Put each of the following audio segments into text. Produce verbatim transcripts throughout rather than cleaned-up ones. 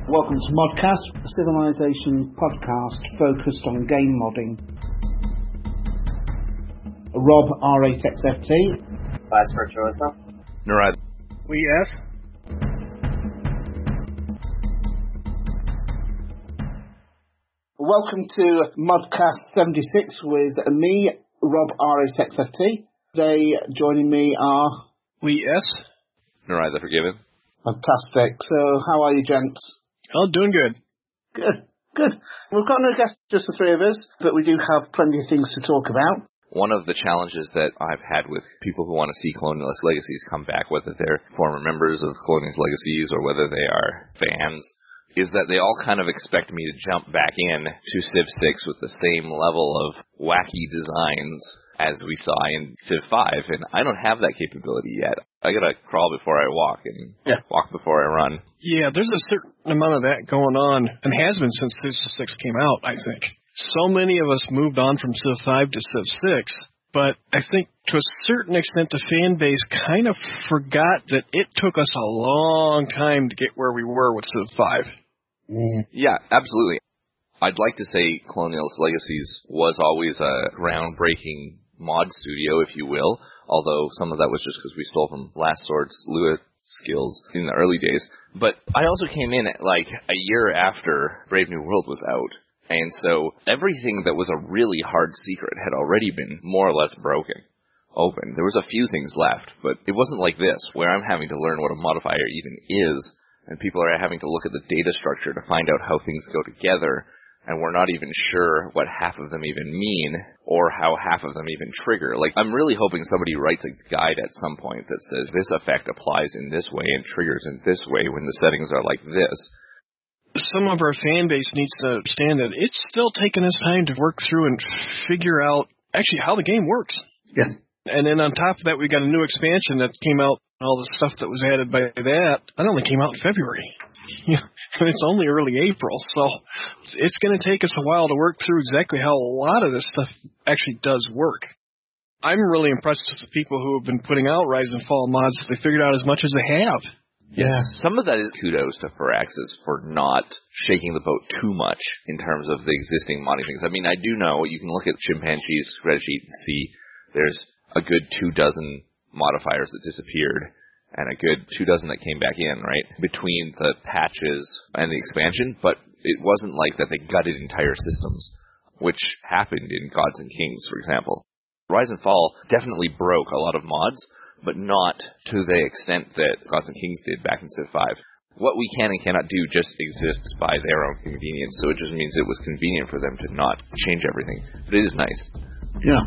Welcome to Modcast, a Civilization podcast focused on game modding. Rob, R eight X F T. Vice Virtuoso. Narad. We yes. Welcome to Modcast seventy-six with me, Rob, R eight X F T. Today, joining me are... We yes. Narad the Forgiven. Fantastic. So, how are you, gents? Oh, doing good. Good, good. We've got no guests, just the three of us, but we do have plenty of things to talk about. One of the challenges that I've had with people who want to see Colonialist Legacies come back, whether they're former members of Colonialist Legacies or whether they are fans, is that they all kind of expect me to jump back in to Civ six with the same level of wacky designs as we saw in Civ five, and I don't have that capability yet. I gotta crawl before I walk, and yeah. walk before I run. Yeah, there's a certain amount of that going on, and has been since Civ six came out, I think. So many of us moved on from Civ five to Civ six, but I think to a certain extent the fan base kind of forgot that it took us a long time to get where we were with Civ five. Mm. Yeah, absolutely. I'd like to say Colonialist Legacies was always a groundbreaking mod studio, if you will, although some of that was just because we stole from Last Sword's Lua skills in the early days. But I also came in at, like, a year after Brave New World was out, and so everything that was a really hard secret had already been more or less broken open. There was a few things left, but it wasn't like this, where I'm having to learn what a modifier even is, and people are having to look at the data structure to find out how things go together, and we're not even sure what half of them even mean, or how half of them even trigger. Like, I'm really hoping somebody writes a guide at some point that says this effect applies in this way and triggers in this way when the settings are like this. Some of our fan base needs to understand that it's still taking us time to work through and figure out actually how the game works. Yeah. And then on top of that, we got a new expansion that came out, all the stuff that was added by that, that only came out in February. Yeah, and it's only early April, so it's going to take us a while to work through exactly how a lot of this stuff actually does work. I'm really impressed with the people who have been putting out Rise and Fall mods. They figured out as much as they have. Yeah. Some of that is kudos to Firaxis for not shaking the boat too much in terms of the existing modding things. I mean, I do know you can look at Chimpanzee's spreadsheet and see there's a good two dozen modifiers that disappeared, and a good two dozen that came back in, right, between the patches and the expansion, but it wasn't like that they gutted entire systems, which happened in Gods and Kings, for example. Rise and Fall definitely broke a lot of mods, but not to the extent that Gods and Kings did back in Civ five. What we can and cannot do just exists by their own convenience, so it just means it was convenient for them to not change everything. But it is nice. Yeah.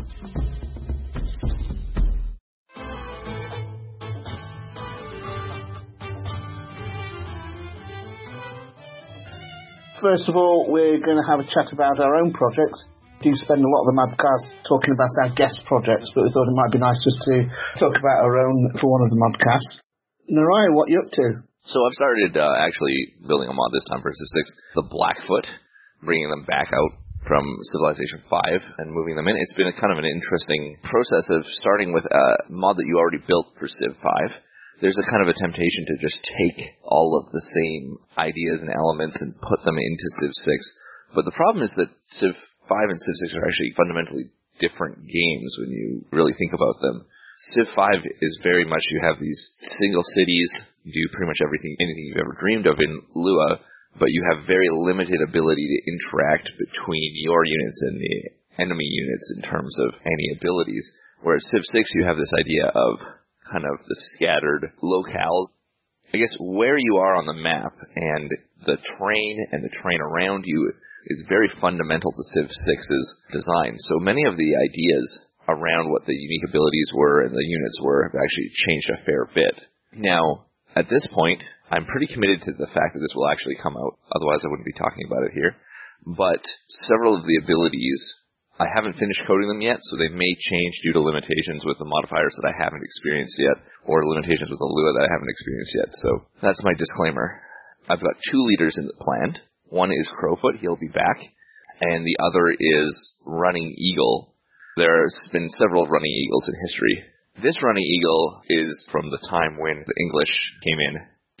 First of all, we're going to have a chat about our own projects. We do spend a lot of the Modcasts talking about our guest projects, but we thought it might be nice just to talk about our own for one of the Modcasts. Naraya, what are you up to? So I've started uh, actually building a mod this time for Civ six, the Blackfoot, bringing them back out from Civilization five and moving them in. It's been a kind of an interesting process of starting with a mod that you already built for Civ five. There's a kind of a temptation to just take all of the same ideas and elements and put them into Civ six. But the problem is that Civ five and Civ six are actually fundamentally different games when you really think about them. Civ five is very much, you have these single cities, you do pretty much everything, anything you've ever dreamed of in Lua, but you have very limited ability to interact between your units and the enemy units in terms of any abilities. Whereas Civ six, you have this idea of kind of the scattered locales. I guess where you are on the map and the terrain and the terrain around you is very fundamental to Civ six's design. So many of the ideas around what the unique abilities were and the units were have actually changed a fair bit. Now, at this point, I'm pretty committed to the fact that this will actually come out, otherwise I wouldn't be talking about it here. But several of the abilities, I haven't finished coding them yet, so they may change due to limitations with the modifiers that I haven't experienced yet, or limitations with the Lua that I haven't experienced yet. So that's my disclaimer. I've got two leaders in the plan. One is Crowfoot, he'll be back, and the other is Running Eagle. There's been several Running Eagles in history. This Running Eagle is from the time when the English came in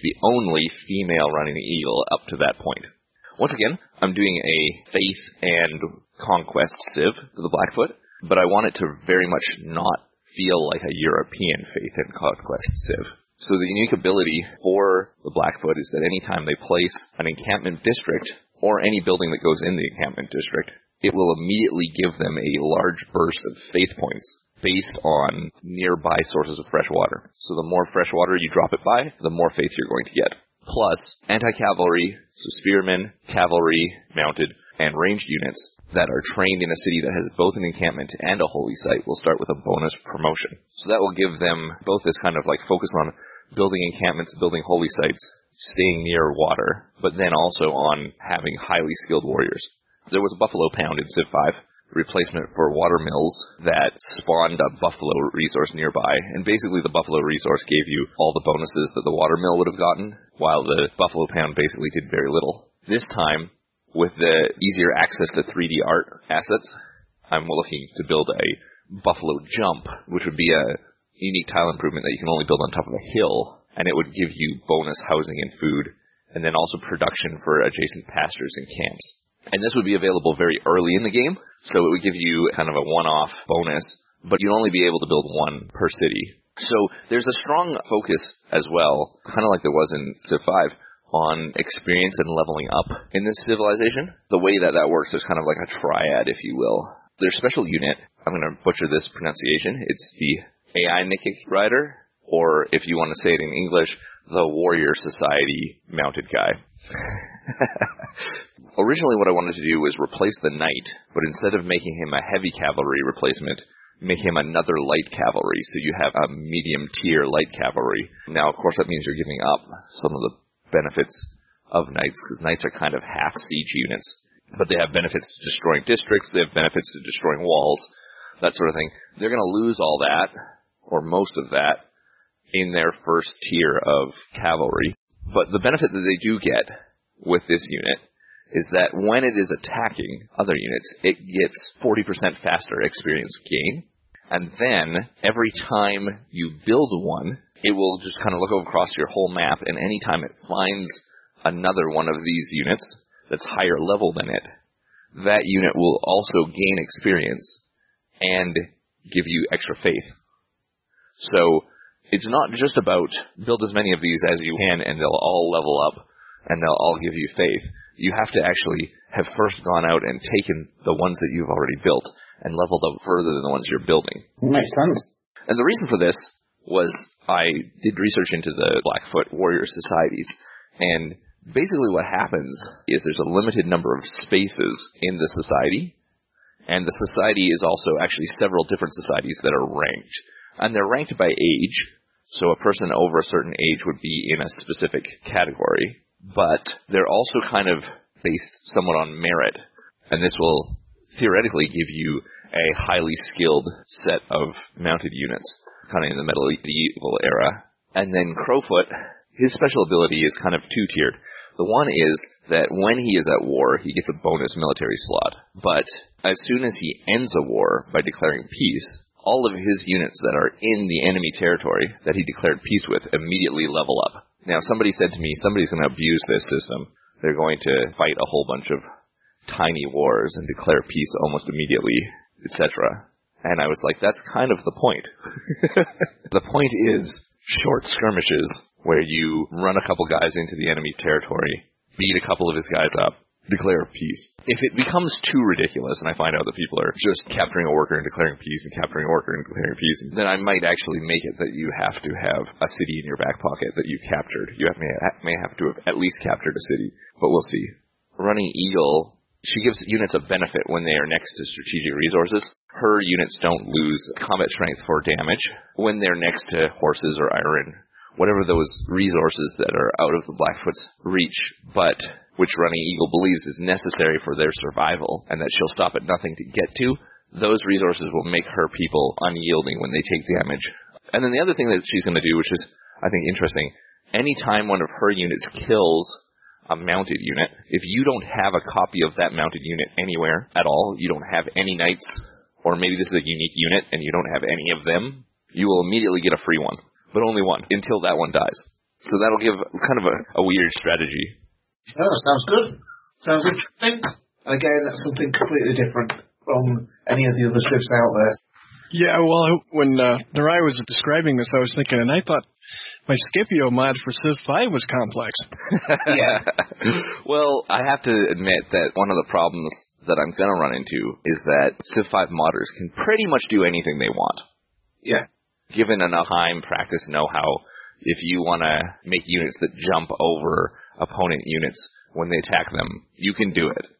the only female running eagle up to that point. Once again, I'm doing a faith and conquest civ for the Blackfoot, but I want it to very much not feel like a European faith and conquest civ. So the unique ability for the Blackfoot is that anytime they place an encampment district, or any building that goes in the encampment district, it will immediately give them a large burst of faith points based on nearby sources of fresh water. So the more fresh water you drop it by, the more faith you're going to get. Plus, anti-cavalry, so spearmen, cavalry, mounted, and ranged units that are trained in a city that has both an encampment and a holy site will start with a bonus promotion. So that will give them both this kind of like focus on building encampments, building holy sites, staying near water, but then also on having highly skilled warriors. There was a buffalo pound in Civ five, replacement for water mills that spawned a buffalo resource nearby, and basically the buffalo resource gave you all the bonuses that the water mill would have gotten, while the buffalo pound basically did very little. This time, with the easier access to three D art assets, I'm looking to build a buffalo jump, which would be a unique tile improvement that you can only build on top of a hill, and it would give you bonus housing and food, and then also production for adjacent pastures and camps. And this would be available very early in the game, so it would give you kind of a one-off bonus, but you'd only be able to build one per city. So there's a strong focus as well, kind of like there was in Civ five, on experience and leveling up in this civilization. The way that that works is kind of like a triad, if you will. Their special unit, I'm going to butcher this pronunciation, it's the A I Nikik Rider, or if you want to say it in English, the Warrior Society mounted guy. Originally what I wanted to do was replace the knight, but instead of making him a heavy cavalry replacement, make him another light cavalry, so you have a medium tier light cavalry. Now, of course, that means you're giving up some of the benefits of knights, because knights are kind of half siege units, but they have benefits to destroying districts, they have benefits to destroying walls, that sort of thing. They're going to lose all that, or most of that, in their first tier of cavalry. But the benefit that they do get with this unit is that when it is attacking other units, it gets forty percent faster experience gain. And then, every time you build one, it will just kind of look across your whole map, and anytime it finds another one of these units that's higher level than it, that unit will also gain experience and give you extra faith. So, it's not just about build as many of these as you can and they'll all level up and they'll all give you faith. You have to actually have first gone out and taken the ones that you've already built and leveled up further than the ones you're building. Makes sense. And the reason for this was I did research into the Blackfoot warrior societies, and basically what happens is there's a limited number of spaces in the society, and the society is also actually several different societies that are ranked. And they're ranked by age, so a person over a certain age would be in a specific category, but they're also kind of based somewhat on merit, and this will theoretically give you a highly skilled set of mounted units, kind of in the medieval era. And then Crowfoot, his special ability is kind of two-tiered. The one is that when he is at war, he gets a bonus military slot, but as soon as he ends a war by declaring peace, all of his units that are in the enemy territory that he declared peace with immediately level up. Now, somebody said to me, somebody's going to abuse this system. They're going to fight a whole bunch of tiny wars and declare peace almost immediately, et cetera. And I was like, that's kind of the point. The point is short skirmishes where you run a couple guys into the enemy territory, beat a couple of his guys up, declare peace. If it becomes too ridiculous and I find out that people are just capturing a worker and declaring peace and capturing a worker and declaring peace, then I might actually make it that you have to have a city in your back pocket that you've captured. You have, may, may have to have at least captured a city, but we'll see. Running Eagle, she gives units a benefit when they are next to strategic resources. Her units don't lose combat strength for damage when they're next to horses or iron, whatever those resources that are out of the Blackfoot's reach, but which Running Eagle believes is necessary for their survival, and that she'll stop at nothing to get to, those resources will make her people unyielding when they take damage. And then the other thing that she's going to do, which is, I think, interesting, anytime one of her units kills a mounted unit, if you don't have a copy of that mounted unit anywhere at all, you don't have any knights, or maybe this is a unique unit and you don't have any of them, you will immediately get a free one, but only one, until that one dies. So that'll give kind of a, a weird strategy. Oh, sounds good. Sounds interesting. And again, that's something completely different from any of the other Civs out there. Yeah, well, when uh, Narai was describing this, I was thinking, and I thought my Scipio mod for Civ five was complex. Yeah. Well, I have to admit that one of the problems that I'm going to run into is that Civ five modders can pretty much do anything they want. Yeah. Given enough time, practice, know-how, if you want to make units that jump over opponent units when they attack them, you can do it.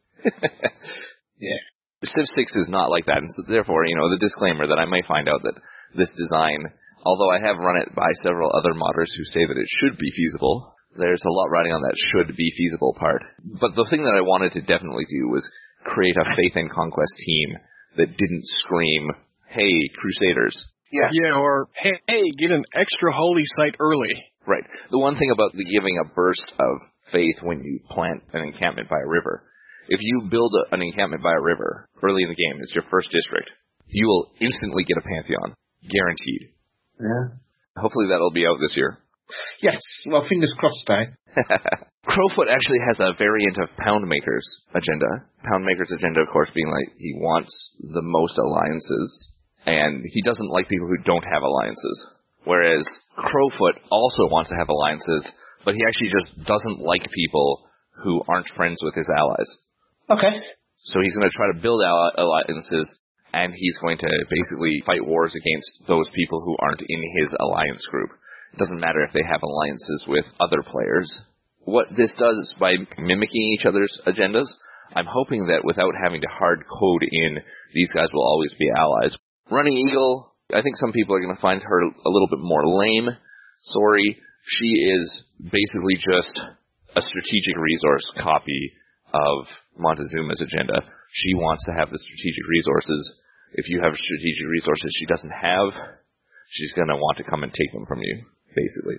Yeah. Civ six is not like that, and so therefore, you know, the disclaimer that I may find out that this design, although I have run it by several other modders who say that it should be feasible, there's a lot riding on that should be feasible part. But the thing that I wanted to definitely do was create a Faith and Conquest team that didn't scream, hey, Crusaders. Yeah. Yeah, or, hey, hey, get an extra holy site early. Right. The one thing about the giving a burst of faith when you plant an encampment by a river, if you build a, an encampment by a river early in the game, it's your first district, you will instantly get a Pantheon. Guaranteed. Yeah. Hopefully that'll be out this year. Yes. Well, fingers crossed, eh? Crowfoot actually has a variant of Poundmaker's agenda. Poundmaker's agenda, of course, being like he wants the most alliances, and he doesn't like people who don't have alliances. Whereas Crowfoot also wants to have alliances, but he actually just doesn't like people who aren't friends with his allies. Okay. So he's going to try to build alliances, and he's going to basically fight wars against those people who aren't in his alliance group. It doesn't matter if they have alliances with other players. What this does by mimicking each other's agendas, I'm hoping that without having to hard code in, these guys will always be allies. Running Eagle, I think some people are going to find her a little bit more lame. Sorry, she is basically just a strategic resource copy of Montezuma's agenda. She wants to have the strategic resources. If you have strategic resources she doesn't have, she's going to want to come and take them from you, basically.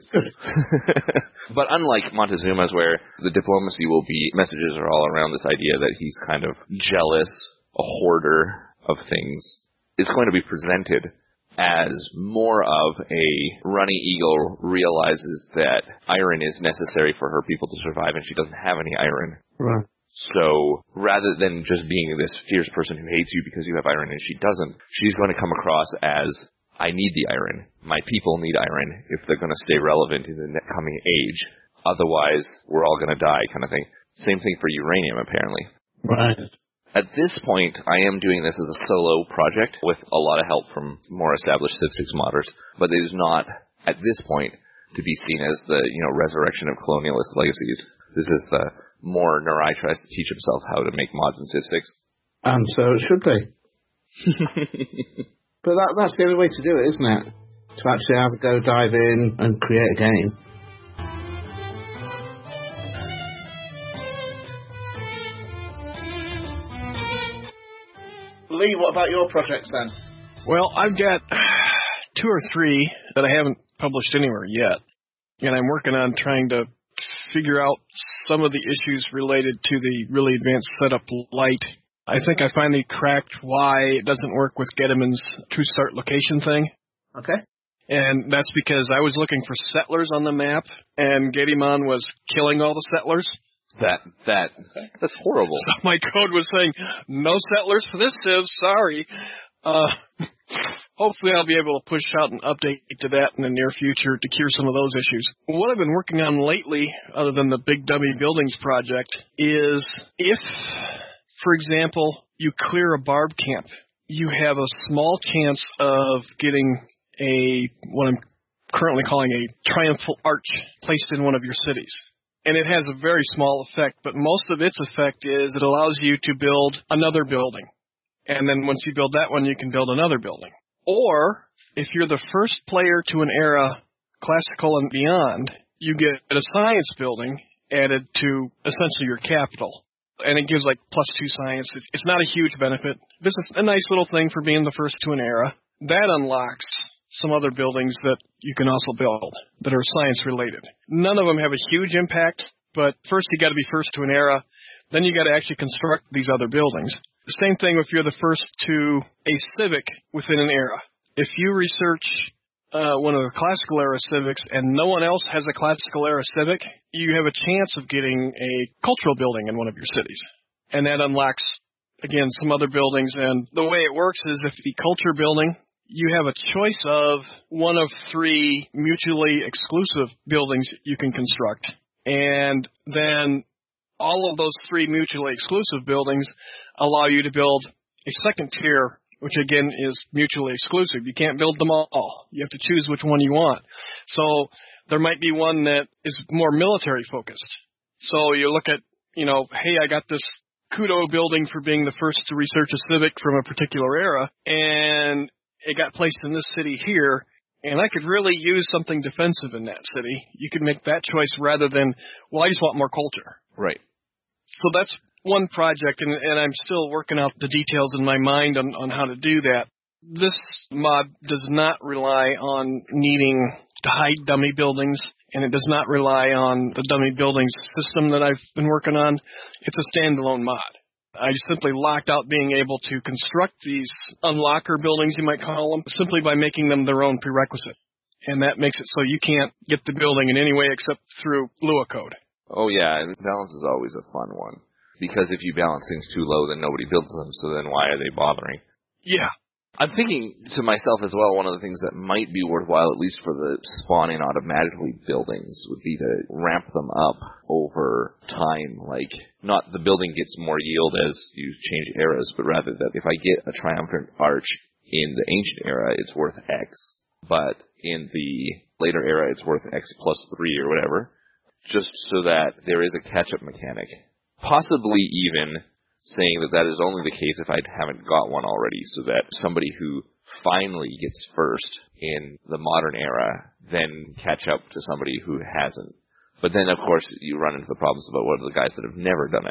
But unlike Montezuma's, where the diplomacy will be, messages are all around this idea that he's kind of jealous, a hoarder of things, it's going to be presented as more of a Running Eagle realizes that iron is necessary for her people to survive, and she doesn't have any iron. Right. So rather than just being this fierce person who hates you because you have iron and she doesn't, she's going to come across as, I need the iron. My people need iron if they're going to stay relevant in the coming age. Otherwise, we're all going to die, kind of thing. Same thing for uranium, apparently. Right. At this point, I am doing this as a solo project with a lot of help from more established Civ six modders, but it is not, at this point, to be seen as the, you know, resurrection of colonialist legacies. This is the more Narai tries to teach himself how to make mods in Civ six. And so it should be. But that, that's the only way to do it, isn't it? To actually have a go dive in and create a game. Lee, what about your projects then? Well, I've got two or three that I haven't published anywhere yet. And I'm working on trying to figure out some of the issues related to the really advanced setup light. I think I finally cracked why it doesn't work with Gedimine's true start location thing. Okay. And that's because I was looking for settlers on the map, and Gedimon was killing all the settlers. That, that, that's horrible. So my code was saying, no settlers for this Civ, sorry. Uh, hopefully I'll be able to push out an update to that in the near future to cure some of those issues. What I've been working on lately, other than the Big Dummy Buildings project, is if, for example, you clear a barb camp, you have a small chance of getting a, what I'm currently calling a triumphal arch placed in one of your cities. And it has a very small effect, but most of its effect is it allows you to build another building. And then once you build that one, you can build another building. Or, if you're the first player to an era, classical and beyond, you get a science building added to essentially your capital. And it gives like plus two science. It's, it's not a huge benefit. This is a nice little thing for being the first to an era. That unlocks some other buildings that you can also build that are science-related. None of them have a huge impact, but first you got to be first to an era, then you got to actually construct these other buildings. The same thing if you're the first to a civic within an era. If you research uh, one of the classical era civics and no one else has a classical era civic, you have a chance of getting a cultural building in one of your cities. And that unlocks, again, some other buildings. And the way it works is if the culture building, you have a choice of one of three mutually exclusive buildings you can construct. And then all of those three mutually exclusive buildings allow you to build a second tier, which again is mutually exclusive. You can't build them all. You have to choose which one you want. So there might be one that is more military focused. So you look at, you know, hey, I got this kudo building for being the first to research a civic from a particular era, and it got placed in this city here, and I could really use something defensive in that city. You could make that choice rather than, well, I just want more culture. Right. So that's one project, and, and I'm still working out the details in my mind on, on how to do that. This mod does not rely on needing to hide dummy buildings, and it does not rely on the dummy buildings system that I've been working on. It's a standalone mod. I simply locked out being able to construct these unlocker buildings, you might call them, simply by making them their own prerequisite. And that makes it so you can't get the building in any way except through Lua code. Oh, yeah, balance is always a fun one. Because if you balance things too low, then nobody builds them, so then why are they bothering? Yeah. I'm thinking to myself as well, one of the things that might be worthwhile, at least for the spawning automatically buildings, would be to ramp them up over time. Like, not the building gets more yield as you change eras, but rather that if I get a triumphant arch in the ancient era, it's worth X. But in the later era, it's worth X plus three or whatever, just so that there is a catch-up mechanic. Possibly even saying that that is only the case if I haven't got one already, so that somebody who finally gets first in the modern era then catch up to somebody who hasn't. But then, of course, you run into the problems about what are the guys that have never done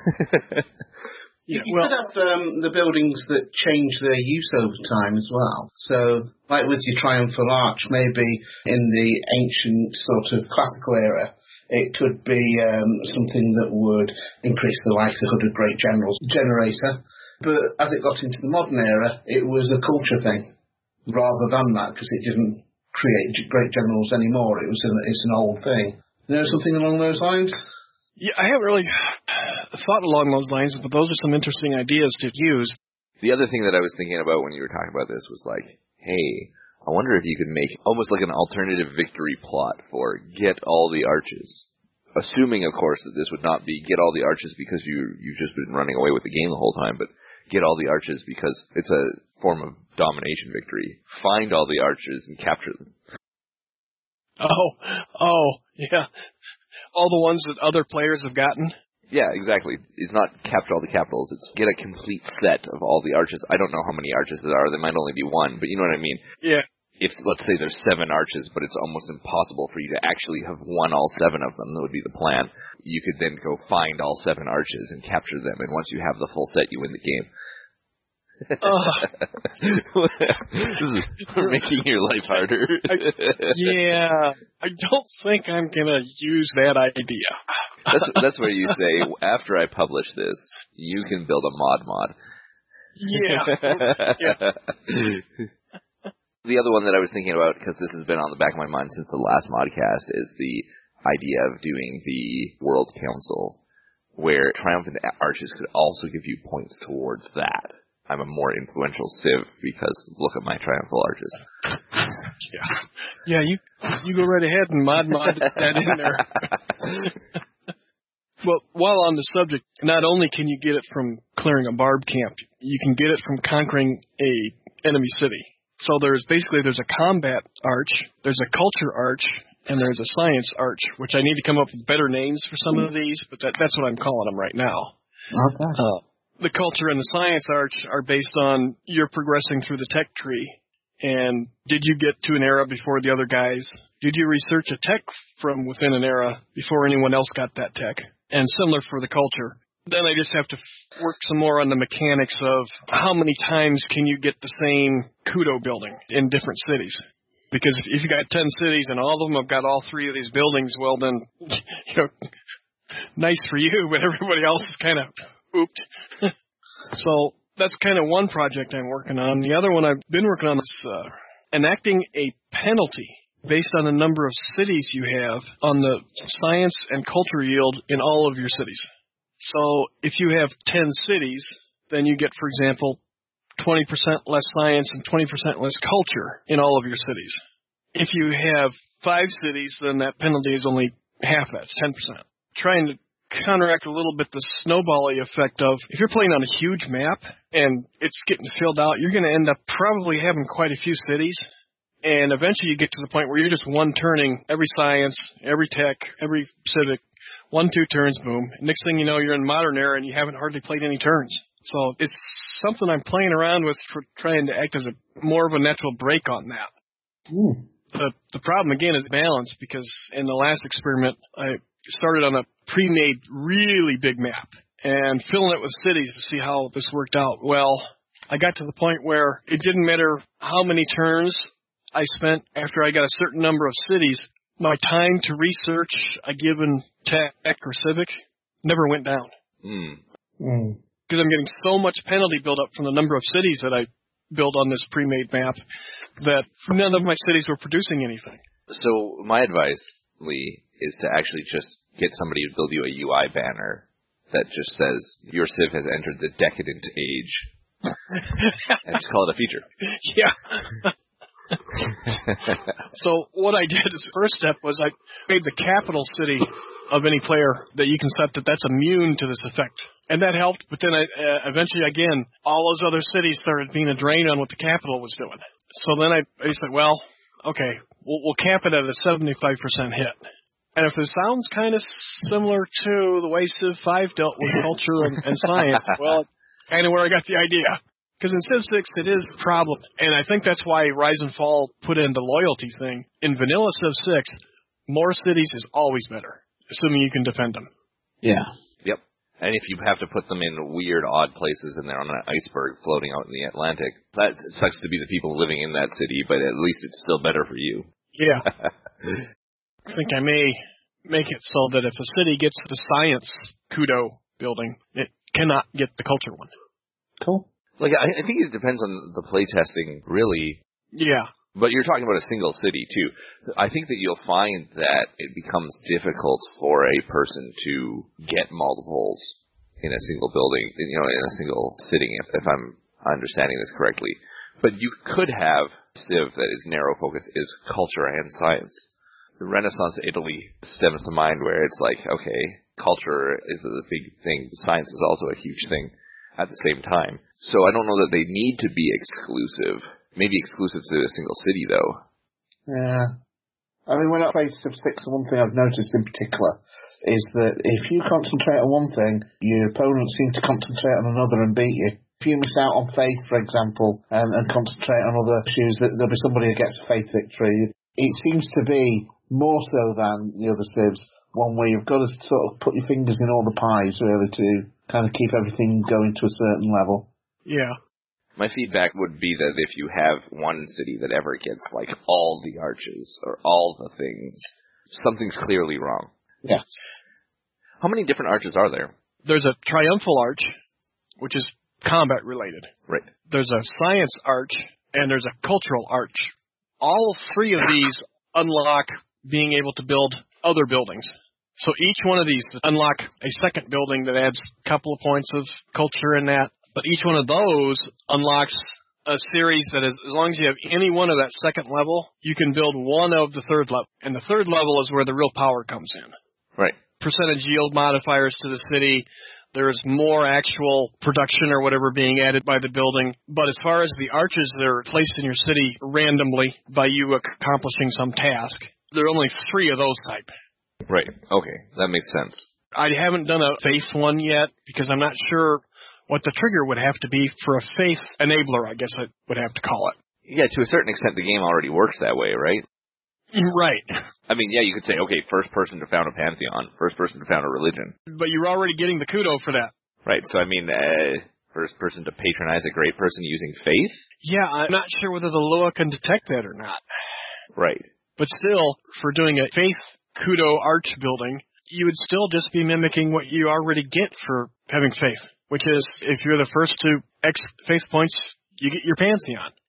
it. You, you well, could have um, the buildings that change their use over time as well. So, like with your Triumphal Arch, maybe in the ancient sort of classical era, it could be um, something that would increase the likelihood of great generals generator. But as it got into the modern era, it was a culture thing rather than that, because it didn't create great generals anymore. It was an, it's an old thing. You know, something along those lines? Yeah, I haven't really thought along those lines, but those are some interesting ideas to use. The other thing that I was thinking about when you were talking about this was like, hey, I wonder if you could make almost like an alternative victory plot for get all the arches. Assuming, of course, that this would not be get all the arches because you, you've just been running away with the game the whole time, but get all the arches because it's a form of domination victory. Find all the arches and capture them. Oh, oh, yeah. All the ones that other players have gotten? Yeah, exactly. It's not capture all the capitals. It's get a complete set of all the arches. I don't know how many arches there are. There might only be one, but you know what I mean? Yeah. If, let's say, there's seven arches, but it's almost impossible for you to actually have won all seven of them, that would be the plan. You could then go find all seven arches and capture them, and once you have the full set, you win the game. Uh, this is making your life harder. I, yeah, I don't think I'm gonna use that idea. That's that's where you say, after I publish this, you can build a mod mod. Yeah. yeah. The other one that I was thinking about, because this has been on the back of my mind since the last modcast, is the idea of doing the World Council, where Triumphant Arches could also give you points towards that. I'm a more influential civ because look at my Triumphal Arches. Yeah, yeah. You you go right ahead and mod mod that in there. Well, while on the subject, not only can you get it from clearing a barb camp, you can get it from conquering a enemy city. So there's basically there's a combat arch, there's a culture arch, and there's a science arch, which I need to come up with better names for some of these, but that, that's what I'm calling them right now. Okay. Uh, the culture and the science arch are based on you're progressing through the tech tree, and did you get to an era before the other guys? Did you research a tech from within an era before anyone else got that tech? And similar for the culture. Then I just have to f- work some more on the mechanics of how many times can you get the same kudo building in different cities. Because if you got ten cities and all of them have got all three of these buildings, well then, you know, nice for you, but everybody else is kind of ooped. So that's kind of one project I'm working on. The other one I've been working on is uh, enacting a penalty based on the number of cities you have on the science and culture yield in all of your cities. So if you have ten cities, then you get, for example, twenty percent less science and twenty percent less culture in all of your cities. If you have five cities, then that penalty is only half that, it's ten percent. Trying to counteract a little bit the snowbally effect of, if you're playing on a huge map and it's getting filled out, you're going to end up probably having quite a few cities. And eventually you get to the point where you're just one turning every science, every tech, every civic, one, two turns, boom. Next thing you know, you're in modern era and you haven't hardly played any turns. So it's something I'm playing around with for trying to act as a more of a natural break on that. Mm. The the problem, again, is balance, because in the last experiment, I started on a pre-made really big map and filling it with cities to see how this worked out. Well, I got to the point where it didn't matter how many turns I spent after I got a certain number of cities, my time to research a given tech or civic never went down. Mm. Mm. Because I'm getting so much penalty build up from the number of cities that I built on this pre-made map that none of my cities were producing anything. So my advice, Lee, is to actually just get somebody to build you a U I banner that just says, your civ has entered the decadent age. And just call it a feature. Yeah. So what I did as the first step was I made the capital city of any player that you can set that that's immune to this effect. And that helped, but then I, uh, eventually, again, all those other cities started being a drain on what the capital was doing. So then I, I said, well, okay, we'll, we'll cap it at a seventy-five percent hit. And if it sounds kind of similar to the way Civ five dealt with culture and, and science, well, kind of where I got the idea. Because in Civ six, it is a problem. And I think that's why Rise and Fall put in the loyalty thing. In vanilla Civ six, more cities is always better, assuming you can defend them. Yeah. Yep. And if you have to put them in weird, odd places and they're on an iceberg floating out in the Atlantic, that sucks to be the people living in that city, but at least it's still better for you. Yeah. I think I may make it so that if a city gets the science kudo building, it cannot get the culture one. Cool. Like, I, I think it depends on the playtesting, really. Yeah. But you're talking about a single city, too. I think that you'll find that it becomes difficult for a person to get multiples in a single building, you know, in a single sitting, if, if I'm understanding this correctly. But you could have Civ that is narrow focus is culture and science. The Renaissance Italy stems to mind where it's like, okay, culture is a big thing, science is also a huge thing at the same time. So I don't know that they need to be exclusive. Maybe exclusive to a single city, though. Yeah. I mean, when I play Civ six, the one thing I've noticed in particular is that if you concentrate on one thing, your opponents seem to concentrate on another and beat you. If you miss out on faith, for example, and, and concentrate on other issues, there'll be somebody who gets a faith victory. It seems to be more so than the other Civs, one where you've got to sort of put your fingers in all the pies, really, to kind of keep everything going to a certain level. Yeah. My feedback would be that if you have one city that ever gets, like, all the arches or all the things, something's clearly wrong. Yeah. How many different arches are there? There's a triumphal arch, which is combat related. Right. There's a science arch, and there's a cultural arch. All three of these unlock being able to build other buildings. So each one of these unlock a second building that adds a couple of points of culture in that. But each one of those unlocks a series that is, as long as you have any one of that second level, you can build one of the third level. And the third level is where the real power comes in. Right. Percentage yield modifiers to the city. There's more actual production or whatever being added by the building. But as far as the arches that are placed in your city randomly by you accomplishing some task, there are only three of those type. Right. Okay. That makes sense. I haven't done a faith one yet because I'm not sure what the trigger would have to be for a faith enabler, I guess I would have to call it. Yeah, to a certain extent, the game already works that way, right? Right. I mean, yeah, you could say, okay, first person to found a pantheon, first person to found a religion. But you're already getting the kudo for that. Right, so I mean, uh, first person to patronize a great person using faith? Yeah, I'm not sure whether the L U A can detect that or not. Right. But still, for doing a faith kudo arch building, you would still just be mimicking what you already get for having faith, which is if you're the first to X faith points, you get your pantheon.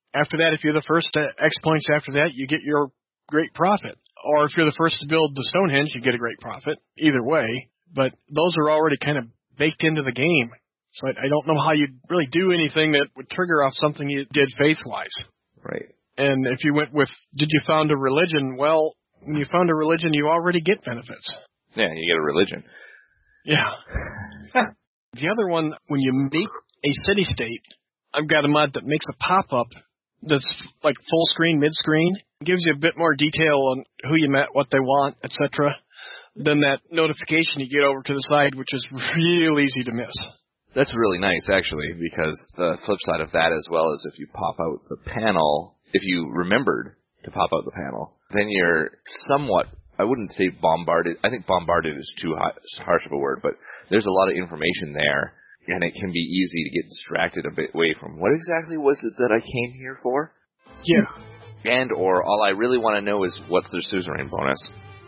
After that, if you're the first to X points after that, you get your great profit. Or if you're the first to build the Stonehenge, you get a great profit. Either way. But those are already kind of baked into the game. So I, I don't know how you'd really do anything that would trigger off something you did faith-wise. Right. And if you went with, did you found a religion? Well, when you found a religion, you already get benefits. Yeah, you get a religion. Yeah. The other one, when you make a city-state, I've got a mod that makes a pop-up that's like full screen, mid-screen. It gives you a bit more detail on who you met, what they want, et cetera, than that notification you get over to the side, which is real easy to miss. That's really nice, actually, because the flip side of that as well is if you pop out the panel, if you remembered to pop out the panel, then you're somewhat, I wouldn't say bombarded. I think bombarded is too harsh of a word, but there's a lot of information there, and it can be easy to get distracted a bit away from what exactly was it that I came here for? Yeah. And or all I really want to know is what's their suzerain bonus.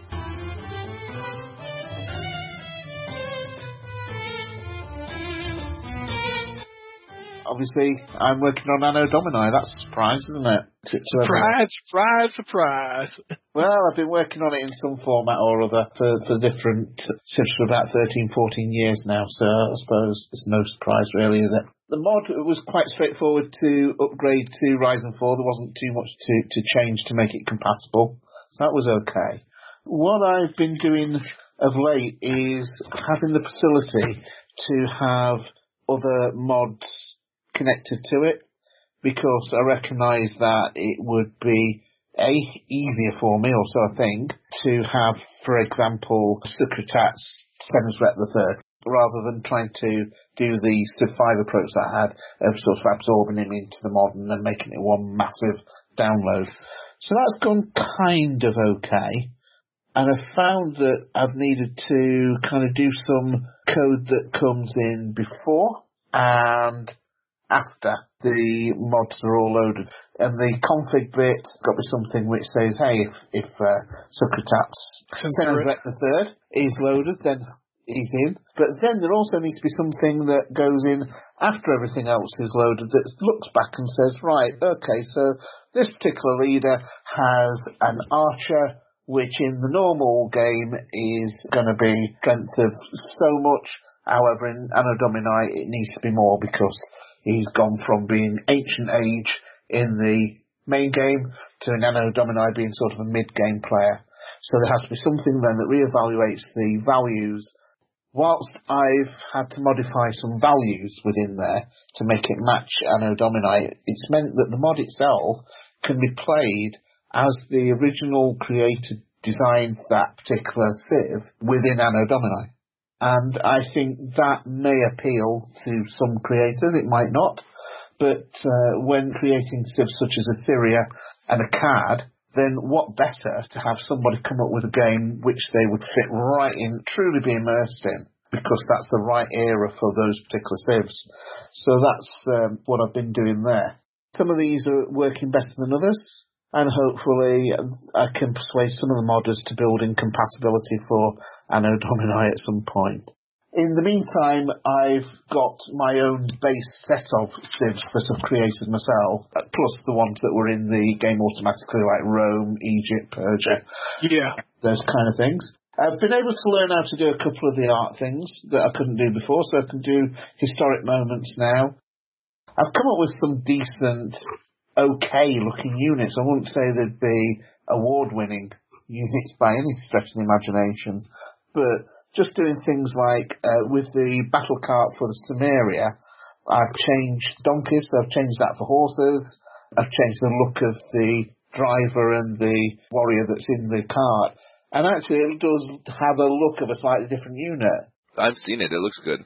Obviously, I'm working on Anno Domini. That's a surprise, isn't it? To, to surprise, surprise, surprise. Well, I've been working on it in some format or other for, for different, since for about thirteen, fourteen years now, so I suppose it's no surprise really, is it? The mod was quite straightforward to upgrade to Ryzen four. There wasn't too much to, to change to make it compatible, so that was okay. What I've been doing of late is having the facility to have other mods connected to it, because I recognise that it would be a easier for me, or so I think, to have, for example, Socrates Senesret the Third, rather than trying to do the Civ five approach that I had of sort of absorbing him into the mod and then making it one massive download. So that's gone kind of okay. And I've found that I've needed to kind of do some code that comes in before and after the mods are all loaded. And the config bit got to be something which says, hey, if, if uh, Socrates Senesret the Third is loaded, then he's in. But then there also needs to be something that goes in after everything else is loaded that looks back and says, right, okay, so this particular leader has an archer, which in the normal game is going to be strength of so much. However, in Anno Domini, it needs to be more because he's gone from being ancient age in the main game to an Anno Domini being sort of a mid-game player. So there has to be something then that reevaluates the values. Whilst I've had to modify some values within there to make it match Anno Domini, it's meant that the mod itself can be played as the original creator designed that particular Civ within Anno Domini. And I think that may appeal to some creators, it might not. But uh, when creating Civs such as Assyria and a C A D, then what better to have somebody come up with a game which they would fit right in, truly be immersed in, because that's the right era for those particular Civs. So that's um, what I've been doing there. Some of these are working better than others, and hopefully I can persuade some of the modders to build in compatibility for Anno Domini at some point. In the meantime, I've got my own base set of Civs that I've created myself, plus the ones that were in the game automatically, like Rome, Egypt, Persia, yeah, those kind of things. I've been able to learn how to do a couple of the art things that I couldn't do before, so I can do historic moments now. I've come up with some decent, okay-looking units. I wouldn't say they'd be award-winning units by any stretch of the imagination, but just doing things like, uh, with the battle cart for the Samaria, I've changed donkeys, so I've changed that for horses. I've changed the look of the driver and the warrior that's in the cart. And actually, it does have a look of a slightly different unit. I've seen it. It looks good.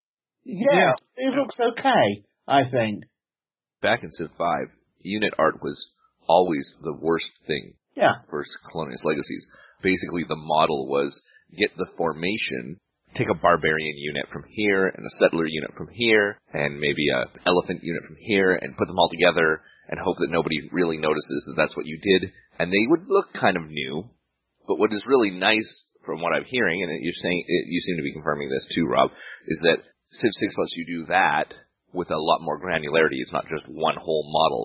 Yeah, yeah. It looks okay, I think. Back in Civ five, unit art was always the worst thing yeah. for Colonius Legacies. Basically, the model was get the formation, take a barbarian unit from here, and a settler unit from here, and maybe an elephant unit from here, and put them all together, and hope that nobody really notices that that's what you did. And they would look kind of new. But what is really nice, from what I'm hearing, and you're saying, you seem to be confirming this too, Rob, is that Civ six lets you do that with a lot more granularity. It's not just one whole model.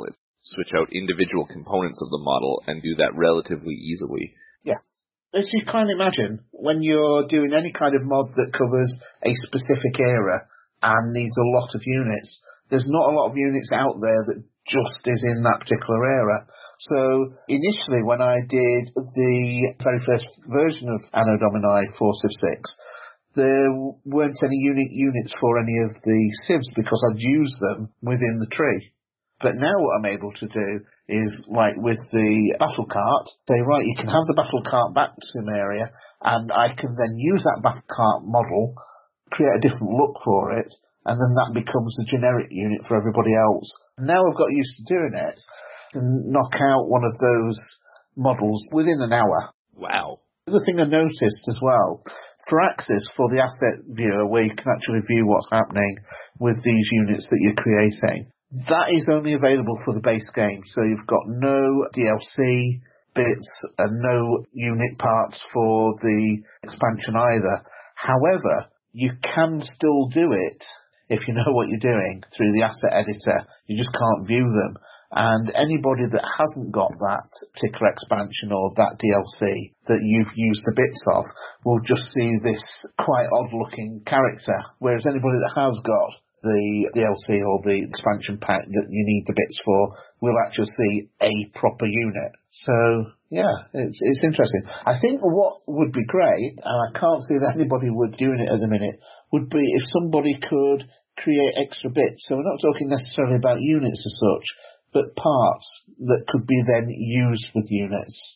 switch out individual components of the model and do that relatively easily. Yeah. As you can imagine, when you're doing any kind of mod that covers a specific era and needs a lot of units, there's not a lot of units out there that just is in that particular era. So initially when I did the very first version of Anno Domini four Civ six, there weren't any unique units for any of the civs because I'd used them within the tree. But now what I'm able to do is, like with the battle cart, say, right, you can have the battle cart back to sim area, and I can then use that battle cart model, create a different look for it, and then that becomes the generic unit for everybody else. Now I've got used to doing it, and knock out one of those models within an hour. Wow. The other thing I noticed as well, Firaxis, for the asset viewer, where you can actually view what's happening with these units that you're creating, that is only available for the base game. So you've got no D L C bits and no unit parts for the expansion either. However, you can still do it if you know what you're doing through the asset editor. You just can't view them. And anybody that hasn't got that particular expansion or that D L C that you've used the bits of will just see this quite odd-looking character, whereas anybody that has got the D L C or the expansion pack that you need the bits for will actually see a proper unit. So, yeah, it's it's interesting. I think what would be great, and I can't see that anybody would doing it at the minute, would be if somebody could create extra bits. So we're not talking necessarily about units as such, but parts that could be then used with units.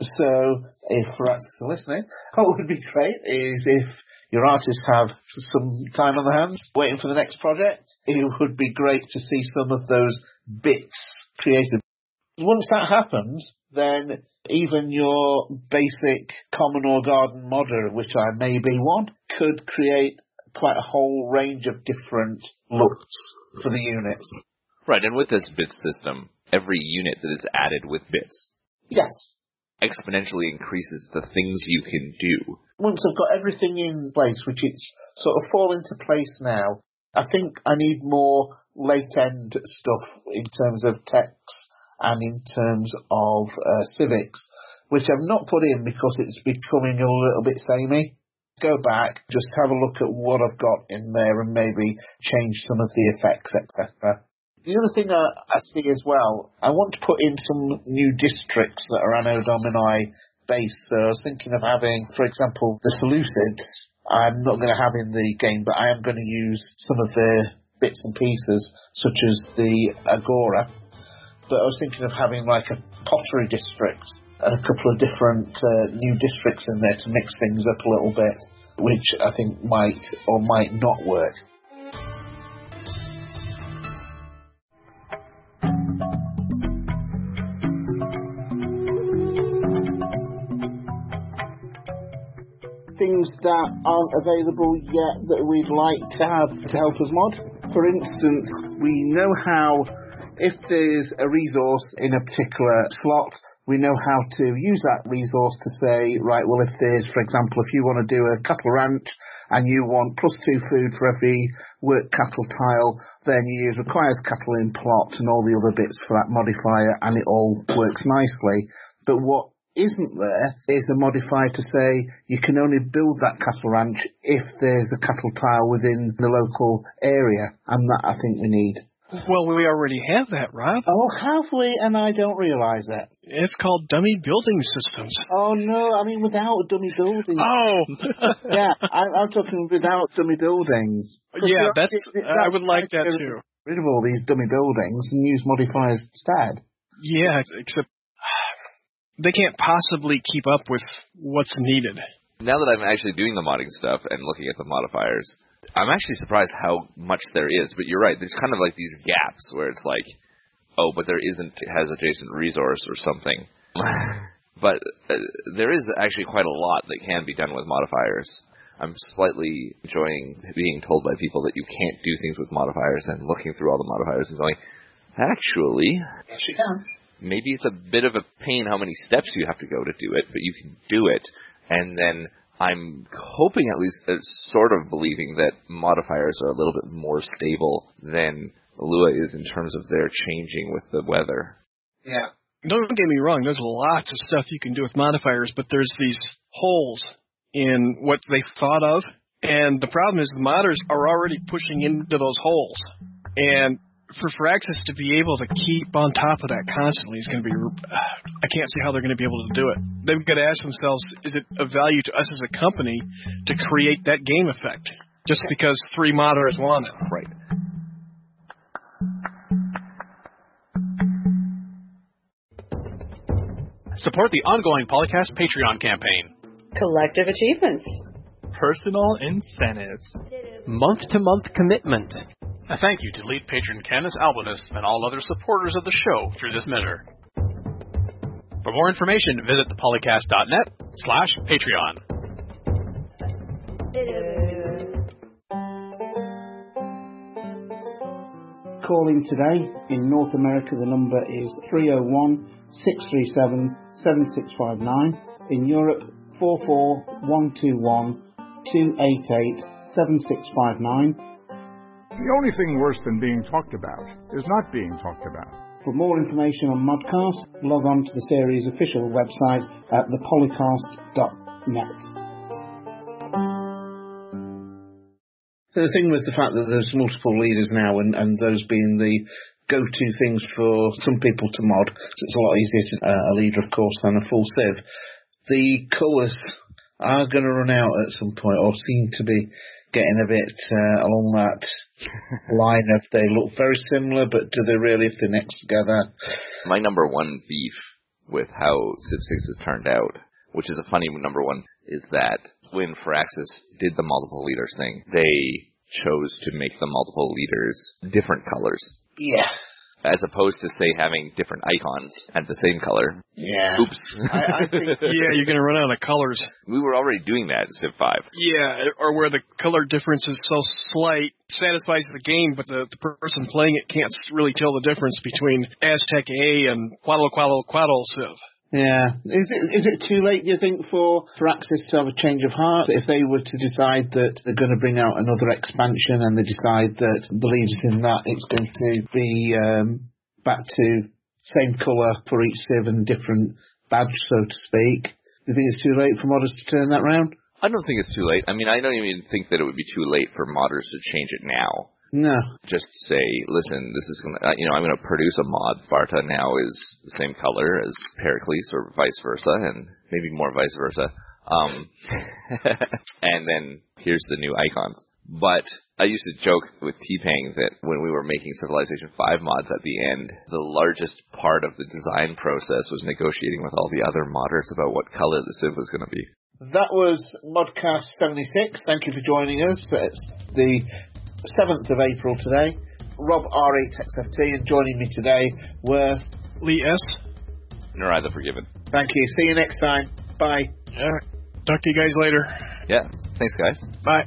So, if Firaxis are listening, what would be great is if your artists have some time on their hands waiting for the next project, it would be great to see some of those bits created. Once that happens, then even your basic common or garden modder, which I may be one, could create quite a whole range of different looks for the units. Right, and with this bit system, every unit that is added with bits, yes, exponentially increases the things you can do. Once I've got everything in place, which it's sort of fall into place now, I think I need more late-end stuff in terms of text and in terms of uh, civics, which I've not put in because it's becoming a little bit samey. Go back, just have a look at what I've got in there and maybe change some of the effects, et cetera. The other thing I, I see as well, I want to put in some new districts that are Anno Domini based. So I was thinking of having, for example, the Seleucids. I'm not going to have in the game, but I am going to use some of their bits and pieces, such as the Agora. But I was thinking of having like a pottery district and a couple of different uh, new districts in there to mix things up a little bit, which I think might or might not work. Things that aren't available yet that we'd like to have to help us mod. For instance, we know how, if there's a resource in a particular slot, we know how to use that resource to say, right, well, if there's, for example, if you want to do a cattle ranch and you want plus two food for every work cattle tile, then you use requires cattle in plot and all the other bits for that modifier, and it all works nicely. But what isn't there is a modifier to say you can only build that cattle ranch if there's a cattle tile within the local area, and that I think we need. Well, we already have that, Rob. Oh, have we? And I don't realise it. It's called dummy building systems. Oh, no, I mean without dummy buildings. Oh! yeah, I, I'm talking without dummy buildings. Yeah, that's, that, I would like that too. Rid of all these dummy buildings and use modifiers instead. Yeah, except they can't possibly keep up with what's needed. Now that I'm actually doing the modding stuff and looking at the modifiers, I'm actually surprised how much there is. But you're right, there's kind of like these gaps where it's like, oh, but there isn't, has adjacent resource or something. But uh, there is actually quite a lot that can be done with modifiers. I'm slightly enjoying being told by people that you can't do things with modifiers and looking through all the modifiers and going, actually, yes, you can. Maybe it's a bit of a pain how many steps you have to go to do it, but you can do it. And then I'm hoping, at least uh, sort of believing, that modifiers are a little bit more stable than Lua is in terms of their changing with the weather. Yeah. Don't get me wrong, there's lots of stuff you can do with modifiers, but there's these holes in what they thought of, and the problem is the modders are already pushing into those holes. And for Firaxis to be able to keep on top of that constantly is going to be, I can't see how they're going to be able to do it. They've got to ask themselves, is it of value to us as a company to create that game effect just because three modders want it? Right. Support the ongoing Polycast Patreon campaign. Collective achievements. Personal incentives. Month-to-month commitment. A thank you to lead patron Candace Albinus and all other supporters of the show through this measure. For more information, visit thepolycast.net slash Patreon. Calling today. In North America, the number is three oh one, six three seven, seven six five nine. In Europe, four four one two one, two eight eight, seven six five nine. The only thing worse than being talked about is not being talked about. For more information on Modcast, log on to the series' official website at the polycast dot net. So the thing with the fact that there's multiple leaders now, and, and those being the go-to things for some people to mod, so it's a lot easier to uh, a leader, of course, than a full civ. The colours are going to run out at some point, or seem to be getting a bit uh, along that line of they look very similar, but do they really if they're next together? My number one beef with how Civ six has turned out, which is a funny number one, is that when Firaxis did the multiple leaders thing, they chose to make the multiple leaders different colors. Yeah. As opposed to, say, having different icons at the same color. Yeah. Oops. I, I think Yeah, you're going to run out of colors. We were already doing that in Civ five. Yeah, or where the color difference is so slight, satisfies the game, but the, the person playing it can't really tell the difference between Aztec A and Quaddle Quaddle Quaddle Civ. Yeah. Is it is it too late, do you think, for Firaxis to have a change of heart? If they were to decide that they're going to bring out another expansion and they decide that the leaders in that, it's going to be um, back to same colour for each civ and different badge, so to speak, do you think it's too late for modders to turn that round? I don't think it's too late. I mean, I don't even think that it would be too late for modders to change it now. No. Just say, listen, this is going to, you know, I'm going to produce a mod. Sparta now is the same color as Pericles, or vice versa, and maybe more vice versa. Um, and then here's the new icons. But I used to joke with T-Pang that when we were making Civilization five mods at the end, the largest part of the design process was negotiating with all the other modders about what color the Civ was going to be. That was Modcast seventy-six. Thank you for joining us. It's the seventh of April today. Rob R eight X F T, and joining me today were Lee S. Nerai the Forgiven. Thank you. See you next time. Bye. All right. Talk to you guys later. Yeah. Thanks, guys. Bye.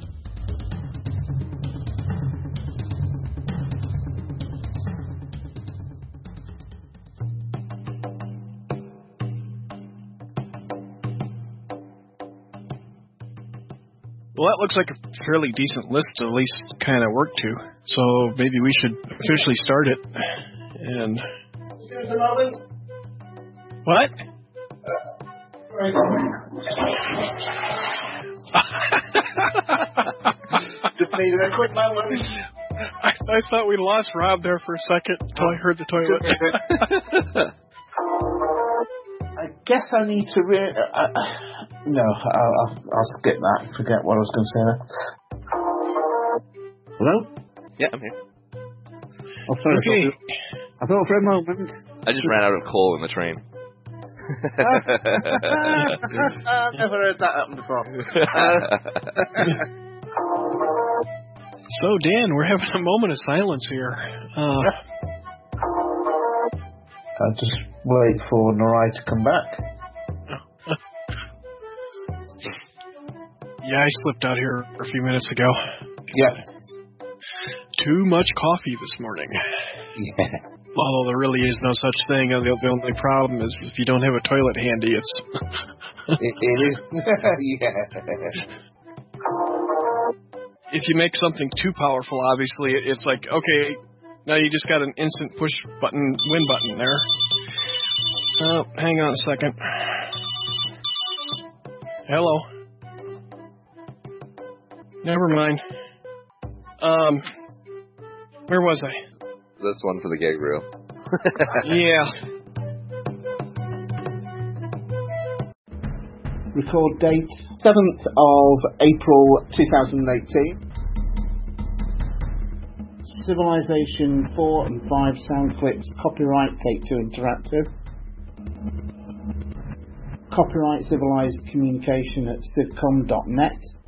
Well, that looks like a fairly decent list to at least kind of work to. So maybe we should officially start it. And what? Just needed a quick moment. I, I thought we lost Rob there for a second until I heard the toilet. I guess I need to re- uh, uh, no, I'll, I'll, I'll skip that. Forget what I was going to say there. Hello? Yeah, I'm here. Oh, sorry. Okay. I thought, I thought for a moment. I just ran out of coal in the train. I've never heard that happen before. Uh, So, Dan, we're having a moment of silence here. Uh, I'll just wait for Nerai to come back. yeah, I slipped out here a few minutes ago. Yes. Too much coffee this morning. Yeah. Although there really is no such thing. The, the only problem is if you don't have a toilet handy, it's... it, it is. Yeah. If you make something too powerful, obviously, it's like, okay, Now you just got an instant push button, win button there. Oh, hang on a second. Hello. Never mind. Um, where was I? This one for the gag reel. Yeah. Record date seventh of April two thousand eighteen. Civilization four and five sound clips. Copyright Take Two Interactive. Copyright Civilized Communication at civcom dot net.